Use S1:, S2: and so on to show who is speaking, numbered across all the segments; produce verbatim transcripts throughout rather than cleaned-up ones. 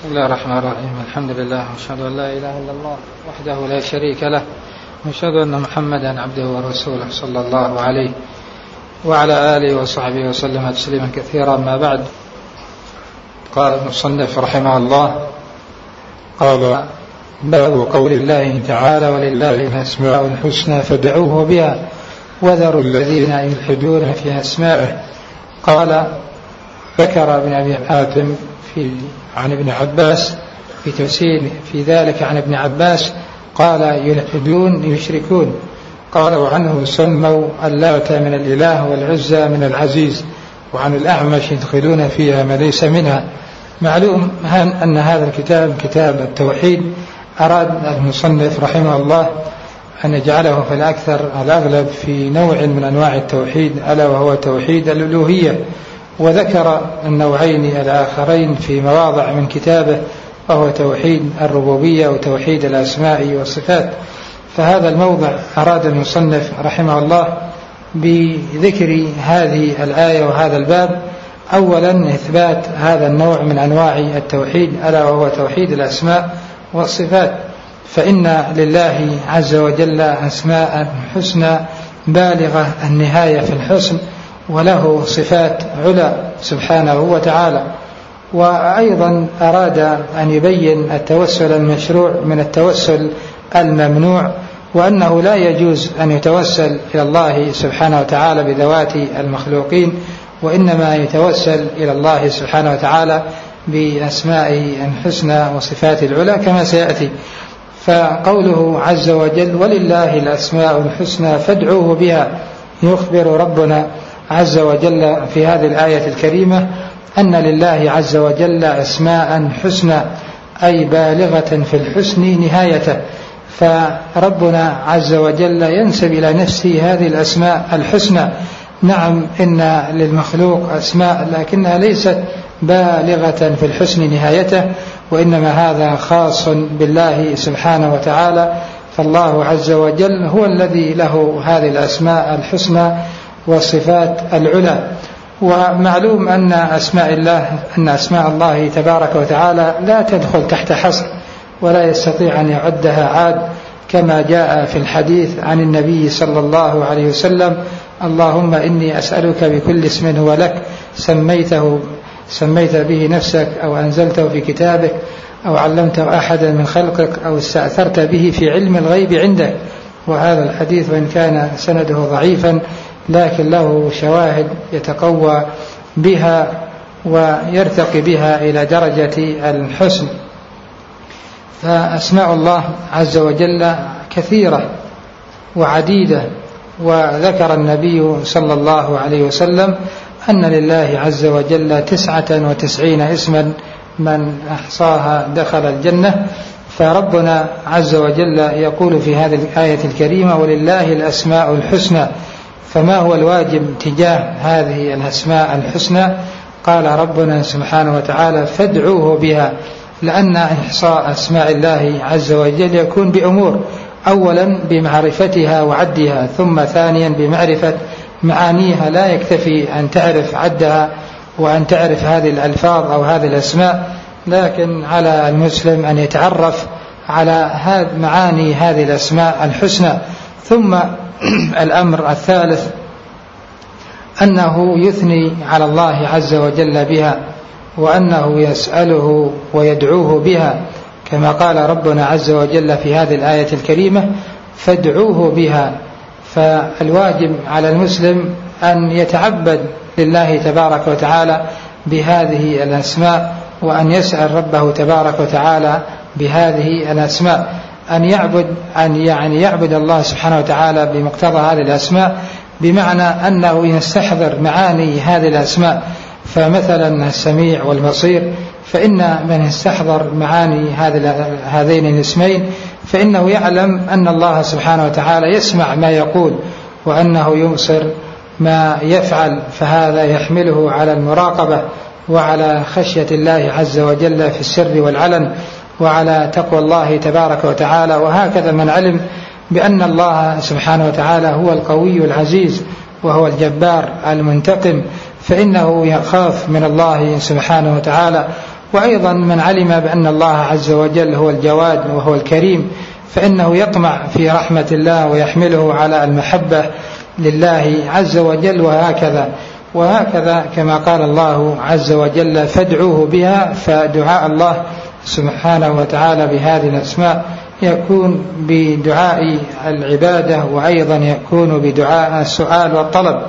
S1: بسم الله الرحمن الرحيم. الحمد لله واشهد ان لا اله الا الله وحده لا شريك له واشهد ان محمدا عبده ورسوله صلى الله عليه وعلى اله وصحبه وسلم تسليما كثيرا. ما بعد، قال المصنف رحمه الله: قال باب قول الله تعالى: ولله الاسماء الحسنى فادعوه بها وذروا الذين يلحدون في اسمائه. قال: ذكر ابن ابي حاتم في عن ابن عباس في تفسير في ذلك عن ابن عباس قال: يلحدون يشركون. قال: وعنه سموا اللات من الإله والعزى من العزيز، وعن الأعمش يدخلون فيها ما ليس منها. معلوم أن هذا الكتاب كتاب التوحيد أراد المصنف رحمه الله أن يجعله في الأكثر الأغلب في نوع من أنواع التوحيد، ألا وهو توحيد الألوهية، وذكر النوعين الآخرين في مواضع من كتابه، وهو توحيد الربوبية وتوحيد الأسماء والصفات. فهذا الموضع أراد المصنف رحمه الله بذكر هذه الآية وهذا الباب أولا إثبات هذا النوع من أنواع التوحيد، ألا وهو توحيد الأسماء والصفات. فإن لله عز وجل أسماء حسنى بالغة النهاية في الحسن، وله صفات علا سبحانه وتعالى. وأيضا أراد أن يبين التوسل المشروع من التوسل الممنوع، وأنه لا يجوز أن يتوسل إلى الله سبحانه وتعالى بذوات المخلوقين، وإنما يتوسل إلى الله سبحانه وتعالى بأسماء الحسنى وصفات العلا كما سيأتي. فقوله عز وجل: ولله الأسماء الحسنى فادعوه بها، يخبر ربنا عز وجل في هذه الآية الكريمة أن لله عز وجل أسماء حسنى، أي بالغة في الحسن نهايته. فربنا عز وجل ينسب إلى نفسه هذه الأسماء الحسنى. نعم، إن للمخلوق أسماء لكنها ليست بالغة في الحسن نهايته، وإنما هذا خاص بالله سبحانه وتعالى. فالله عز وجل هو الذي له هذه الأسماء الحسنى والصفات العلى. ومعلوم أن أسماء الله أن أسماء الله تبارك وتعالى لا تدخل تحت حصر، ولا يستطيع أن يعدها عاد، كما جاء في الحديث عن النبي صلى الله عليه وسلم: اللهم إني أسألك بكل اسم هو لك سميته سميت به نفسك أو أنزلته في كتابك أو علمته أحدا من خلقك أو استأثرت به في علم الغيب عندك. وهذا الحديث وإن كان سنده ضعيفا لكن له شواهد يتقوى بها ويرتقي بها إلى درجة الحسن. فأسماء الله عز وجل كثيرة وعديدة، وذكر النبي صلى الله عليه وسلم أن لله عز وجل تسعة وتسعين اسما من أحصاها دخل الجنة. فربنا عز وجل يقول في هذه الآية الكريمة: ولله الأسماء الحسنى. فما هو الواجب تجاه هذه الأسماء الحسنى؟ قال ربنا سبحانه وتعالى: فادعوه بها، لأن إحصاء أسماء الله عز وجل يكون بأمور: أولا بمعرفتها وعدها، ثم ثانيا بمعرفة معانيها. لا يكتفي أن تعرف عدها وأن تعرف هذه الألفاظ أو هذه الأسماء، لكن على المسلم أن يتعرف على معاني هذه الأسماء الحسنى. ثم الأمر الثالث أنه يثني على الله عز وجل بها، وأنه يسأله ويدعوه بها، كما قال ربنا عز وجل في هذه الآية الكريمة: فادعوه بها. فالواجب على المسلم أن يتعبد لله تبارك وتعالى بهذه الأسماء، وأن يسأل ربه تبارك وتعالى بهذه الأسماء، أن يعبد أن يعني يعبد الله سبحانه وتعالى بمقتضى هذه الأسماء، بمعنى أنه يستحضر معاني هذه الأسماء. فمثلا السميع والبصير، فإن من استحضر معاني هذين الاسمين فإنه يعلم أن الله سبحانه وتعالى يسمع ما يقول، وأنه يبصر ما يفعل، فهذا يحمله على المراقبة وعلى خشية الله عز وجل في السر والعلن، وعلى تقوى الله تبارك وتعالى. وهكذا من علم بأن الله سبحانه وتعالى هو القوي العزيز وهو الجبار المنتقم، فإنه يخاف من الله سبحانه وتعالى وأيضا من علم بأن الله عز وجل هو الجواد وهو الكريم فإنه يطمع في رحمة الله ويحمله على المحبة لله عز وجل. وهكذا وهكذا كما قال الله عز وجل فادعوه بها، فدعاء الله سبحانه وتعالى بهذه الأسماء يكون بدعاء العبادة، وأيضا يكون بدعاء السؤال والطلب.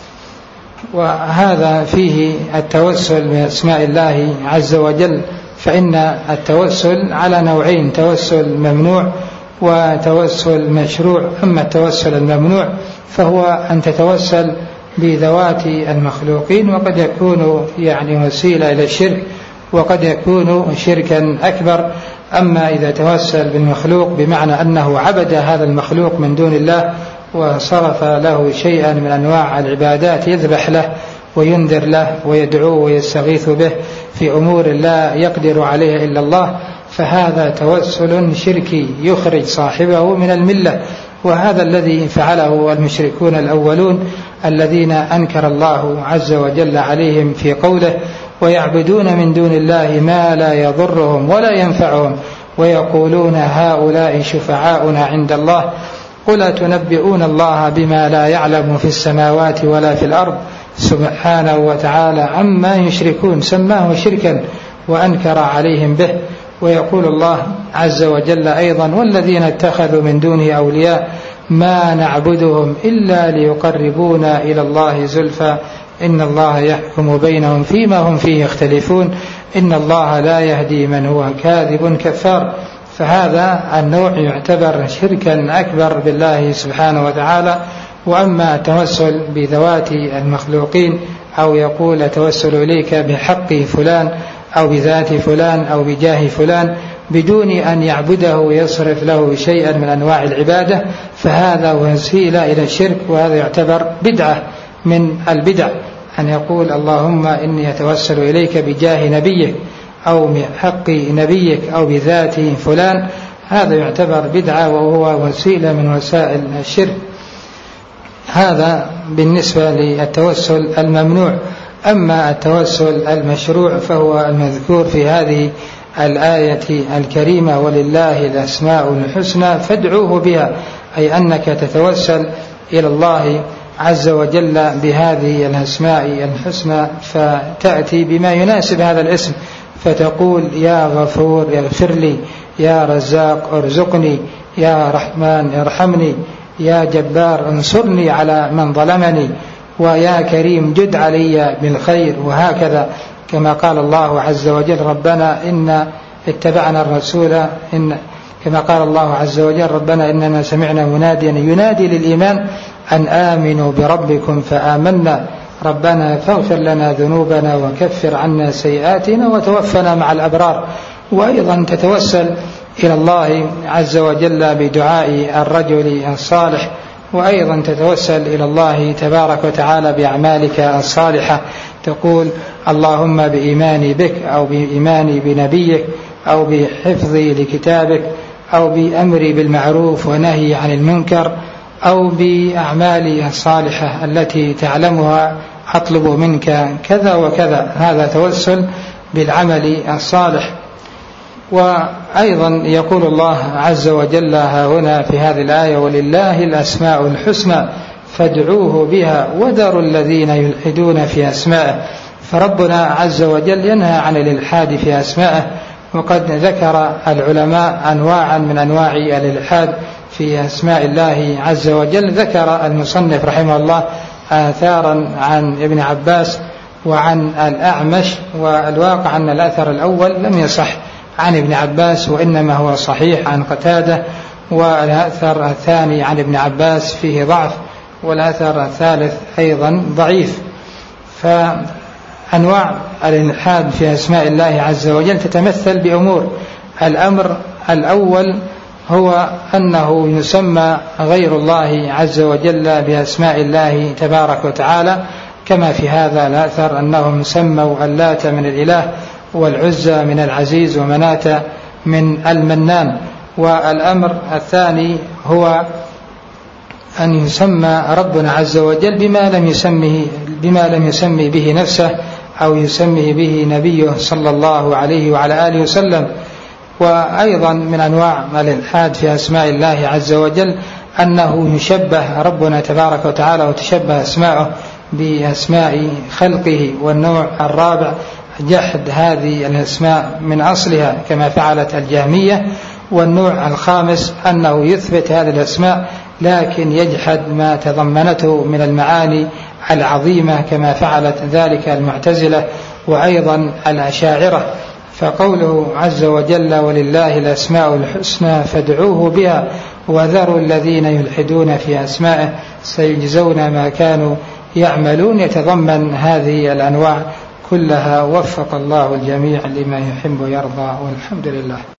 S1: وهذا فيه التوسل بأسماء الله عز وجل، فإن التوسل على نوعين: توسل ممنوع وتوسل مشروع. أما التوسل الممنوع فهو أن تتوسل بذوات المخلوقين، وقد يكون يعني وسيلة إلى الشرك، وقد يكون شركا أكبر. أما إذا توسل بالمخلوق بمعنى أنه عبد هذا المخلوق من دون الله وصرف له شيئا من أنواع العبادات، يذبح له وينذر له ويدعوه ويستغيث به في أمور لا يقدر عليها إلا الله، فهذا توسل شركي يخرج صاحبه من الملة. وهذا الذي فعله المشركون الأولون الذين أنكر الله عز وجل عليهم في قوله: ويعبدون من دون الله ما لا يضرهم ولا ينفعهم ويقولون هؤلاء شفعاؤنا عند الله قل أتنبئون الله بما لا يعلم في السماوات ولا في الأرض سبحانه وتعالى عما يشركون. سماه شركا وأنكر عليهم به. ويقول الله عز وجل أيضا: والذين اتخذوا من دونه أولياء ما نعبدهم إلا ليقربونا إلى الله زلفى إن الله يحكم بينهم فيما هم فيه يختلفون إن الله لا يهدي من هو كاذب كفار. فهذا النوع يعتبر شركا أكبر بالله سبحانه وتعالى. وأما التوسل بذوات المخلوقين أو يقول توسل إليك بحق فلان أو بذات فلان أو بجاه فلان بدون أن يعبده ويصرف له شيئا من أنواع العبادة، فهذا وسيلة إلى الشرك، وهذا يعتبر بدعة من البدع. أن يقول اللهم إني أتوسل إليك بجاه نبيك أو بحق نبيك أو بذات فلان، هذا يعتبر بدعة وهو وسيلة من وسائل الشرك. هذا بالنسبة للتوسل الممنوع. أما التوسل المشروع فهو المذكور في هذه الآية الكريمة: ولله الأسماء الحسنى فادعوه بها، أي أنك تتوسل إلى الله عز وجل بهذه الأسماء الحسنى، فتأتي بما يناسب هذا الاسم، فتقول: يا غفور اغفر لي، يا رزاق ارزقني، يا رحمن ارحمني، يا جبار انصرني على من ظلمني، ويا كريم جد علي بالخير. وهكذا كما قال الله عز وجل: ربنا إن اتبعنا الرسول إن كما قال الله عز وجل: ربنا إننا سمعنا مناديا ينادي للإيمان أن آمنوا بربكم فآمنا ربنا فاغفر لنا ذنوبنا وكفر عنا سيئاتنا وتوفنا مع الأبرار. وأيضا تتوسل إلى الله عز وجل بدعاء الرجل الصالح، وأيضا تتوسل إلى الله تبارك وتعالى بأعمالك الصالحة، تقول: اللهم بإيماني بك أو بإيماني بنبيك أو بحفظي لكتابك أو بأمري بالمعروف ونهي عن المنكر أو بأعمالي الصالحة التي تعلمها أطلب منك كذا وكذا. هذا توسل بالعمل الصالح. وأيضا يقول الله عز وجل ها هنا في هذه الآية: ولله الأسماء الحسنى فادعوه بها وذروا الذين يلحدون في أسمائه. فربنا عز وجل ينهى عن الإلحاد في أسمائه، وقد ذكر العلماء أنواعا من أنواع الإلحاد في أسماء الله عز وجل. ذكر المصنف رحمه الله آثارا عن ابن عباس وعن الأعمش، والواقع أن الأثر الأول لم يصح عن ابن عباس وإنما هو صحيح عن قتادة، والأثر الثاني عن ابن عباس فيه ضعف، والأثر الثالث أيضا ضعيف. فأنواع الإلحاد في أسماء الله عز وجل تتمثل بأمور: الأمر الأول هو أنه يسمى غير الله عز وجل بأسماء الله تبارك وتعالى، كما في هذا الأثر أنهم سموا اللات من الإله والعزى من العزيز ومناة من المنان. والأمر الثاني هو أن يسمى ربنا عز وجل بما لم يسمه بما لم يسمي به نفسه أو يسمي به نبيه صلى الله عليه وعلى آله وسلم. وأيضا من أنواع الإلحاد في أسماء الله عز وجل أنه يشبه ربنا تبارك وتعالى وتشبه أسماءه بأسماء خلقه. والنوع الرابع جحد هذه الأسماء من أصلها كما فعلت الجهمية. والنوع الخامس أنه يثبت هذه الأسماء لكن يجحد ما تضمنته من المعاني العظيمة كما فعلت ذلك المعتزلة وأيضا الأشاعرة. فقوله عز وجل ولله الأسماء الحسنى فادعوه بها وذروا الذين يلحدون في أسمائه سيجزون ما كانوا يعملون، يتضمن هذه الأنواع كلها. وفق الله الجميع لما يحب ويرضى، والحمد لله.